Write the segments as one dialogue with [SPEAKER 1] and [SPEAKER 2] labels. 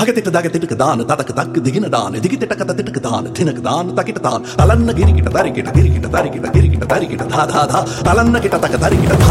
[SPEAKER 1] దగతిటక దాను తదక దక్కు దిగిన దాను దిగితిటక తిటక దాను తినక దాను తకిట తాను తలన్న గిరికిట తరికిట గిరికిట తరికిట గిరికిట తరికిట ధా ధా ధా తలన్న కిట తక తరికిట ధా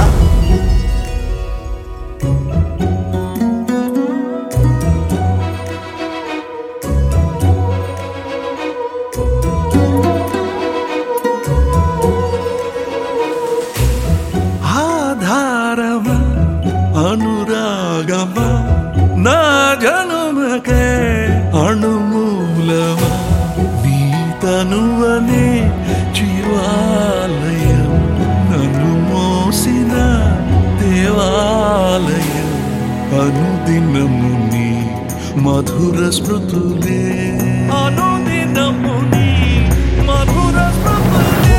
[SPEAKER 2] ఆధారమా అనురాగమా నా జనుమకే అణుమూలమా నీ తనువనే జీవాలయం నన్ను మోసిన దేవాలయం అనుదినము నీ మధుర స్మృతులే అనుదినము నీ మధుర స్మృతులే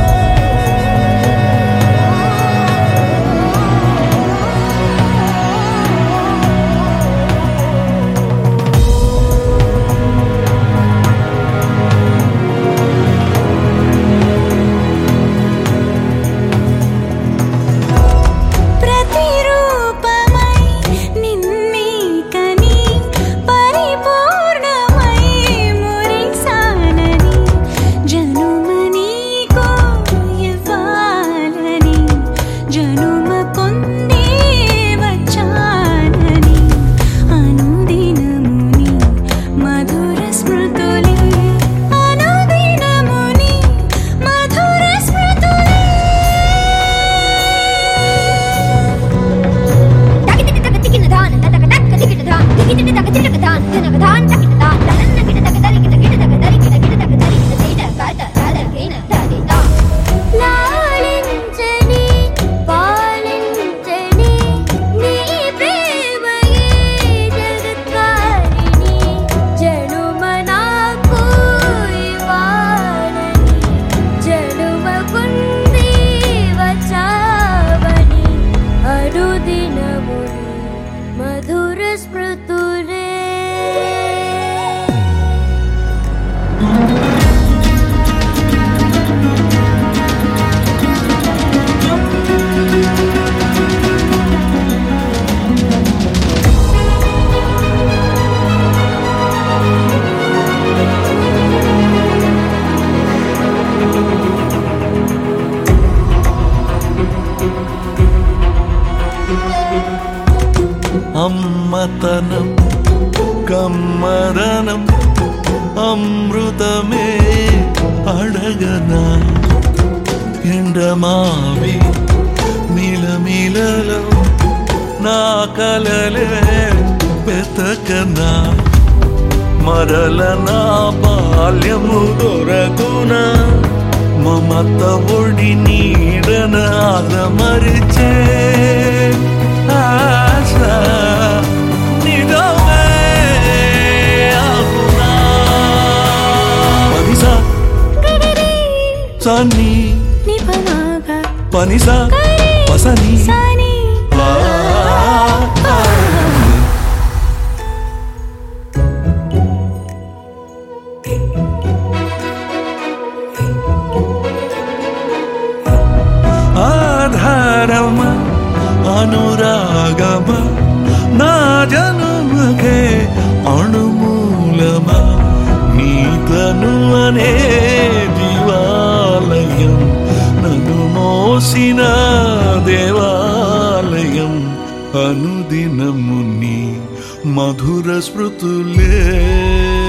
[SPEAKER 2] అమ్మతనం కమ్మదనం అమృతమే అడగనా ఎండమావి మిలమిలలో నా కలలే వెతకనా మరల నా బాల్యము దొరకునా మమత ఒడి నీడన ఆదమరిచే ఆశ నిజమే అవునా పనిసా సని పనిసా పసని ఆధారమా అనురాగమా నా జనుమకే అణుమూలమా నీ తనువనే జీవాలయం నన్ను మోసిన దేవాలయం అనుదినము నీ మధుర స్మృతులే